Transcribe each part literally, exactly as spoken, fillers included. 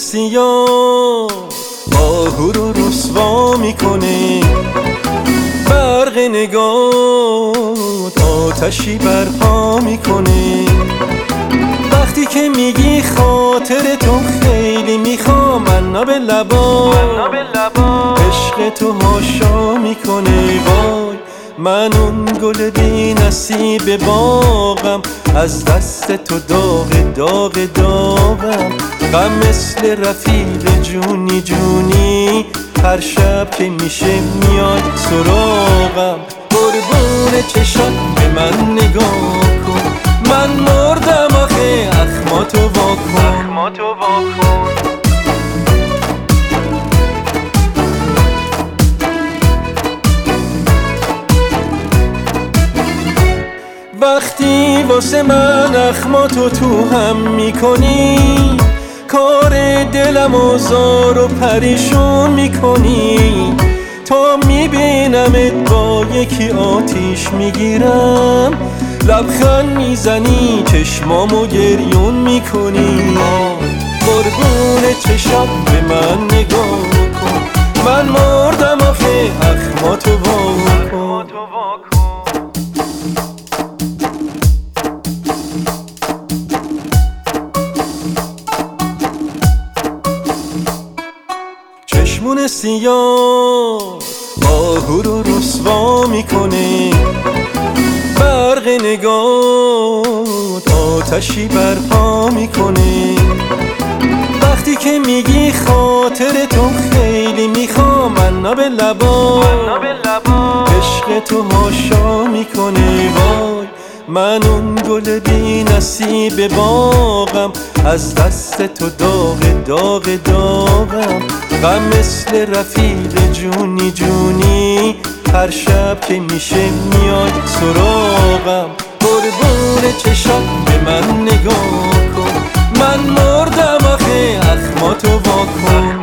سیاه آهو رو رسوا میکنه، برق نگات آتشی برپا میکنه. وقتی که میگی خاطر تو خیلی میخوام، من به لبا عشق تو هاشا میکنه. وای من اون گل بی نصیب باغم، از دست تو داغ داغ داغم. غم مثل رفیق جونی جونی، هر شب که میشه میاد سراغم. قربون چشات به من نگاه کن، من مردم آخه اخماتو واکن. وقتی واسه من اخماتو تو هم میکنی، کار دلم آزار و پریشون میکنی. تا میبینمت با یکی آتیش میگیرم، لبخند میزنی چشمامو گریون میکنی. قربون چشات به من نگاه کن، من مردم آخه اخماتو واکن. چشمون سیاه آهو رو رسوا میکنه، برق نگات آتشی برپا میکنه. وقتی که میگی خاطر تو خیلی میخوام، من به لبا عشق تو هاشا میکنه. وای من اون گل بی نصیب باغم، از دست تو داغ داغ داغم. غم مثل رفیق جونی جونی، هر شب که میشه میاد سراغم. قربون چشات به من نگاه کن، من مردم آخه اخماتو واکن.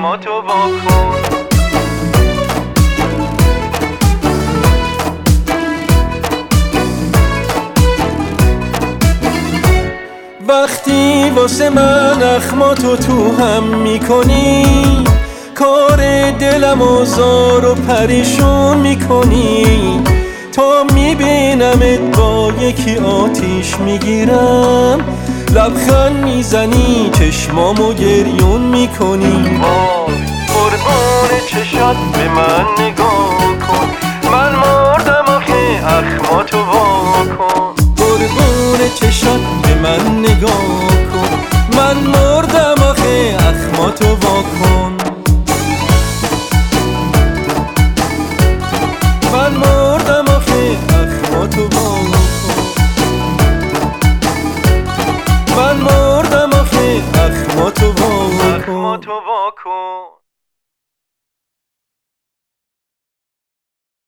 وقتی واسه من اخماتو تو هم میکنی، کار دلم آزار و پریشون میکنی. تا میبینمت با یکی آتیش میگیرم، لبخند میزنی چشمامو گریون میکنی. قربون چشات به من نگاه